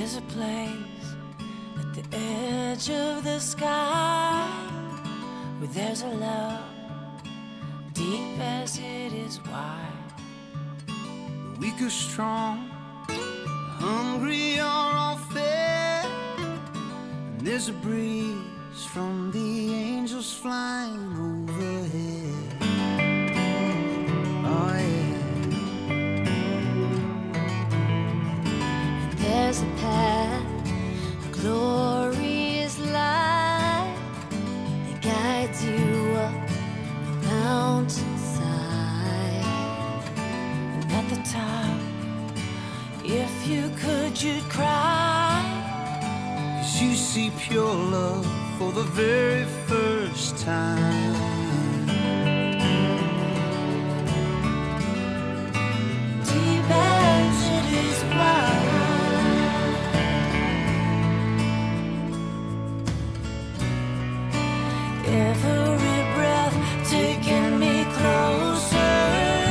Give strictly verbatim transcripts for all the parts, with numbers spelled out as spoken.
There's a place at the edge of the sky where there's a love deep as it is wide. The weak are strong, the hungry are all fed, and there's a breeze from the angels flying overhead. Oh yeah. And there's a path, a glorious light that guides you up the mountainside. And at the top, if you could, you'd cry, 'cause you see pure love for the very first time. deep as it is wide. Every breath taking me closer,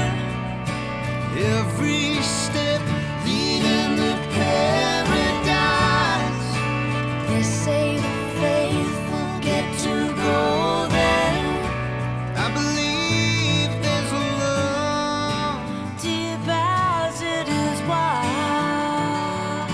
Every step leading to paradise. They say the faithful get to go there. I believe there's a love deep as it is wide.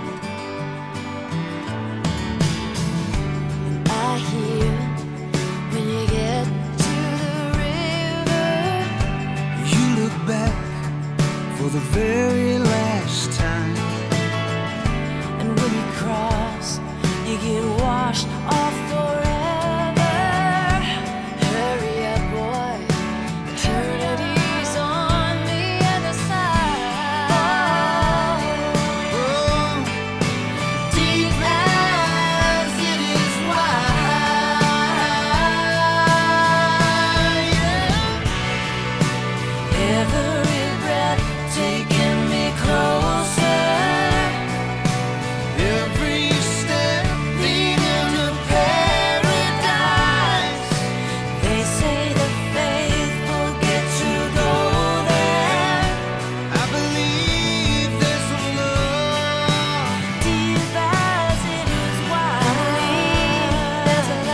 I hear when you get to the river, you look back for the very last time. And when you cross, you get washed off forever. hurry up, boy, eternity's on the other side. Oh, deep as it is wide. Yeah. Every breath taking me closer, Every step leading to paradise. they say the faithful get to go there. I believe there's a love Deep as it is wide. There's a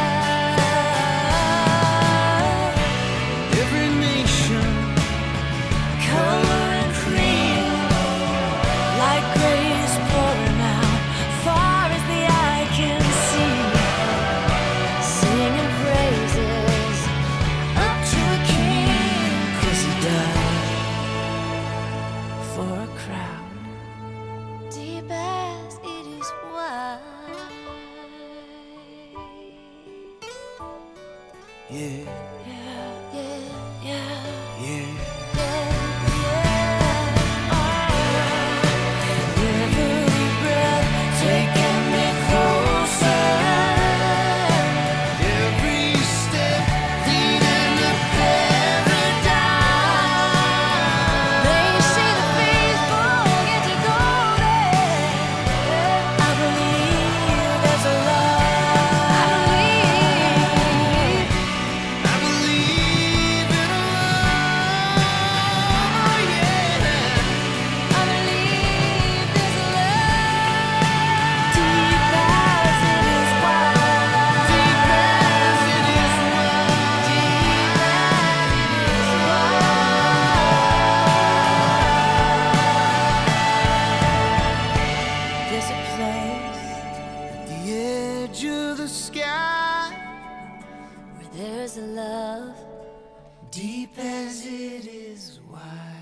love. every nation. Color and cream, like grace pouring out, far as the eye can see. Singing praises Up to a king, 'cause he died for a crowd. deep as it is wide. Yeah, Yeah, Yeah, yeah, yeah. yeah. yeah. Oh, every breath taking me closer. Every step leading to paradise. They say the faithful get to go there. I believe there's a love. I believe. I believe in a love, yeah. I believe there's a love. Deep as it is wide. Deep as it is wide. There's a place The edge of the sky. Where there's a love Deep as it is wide.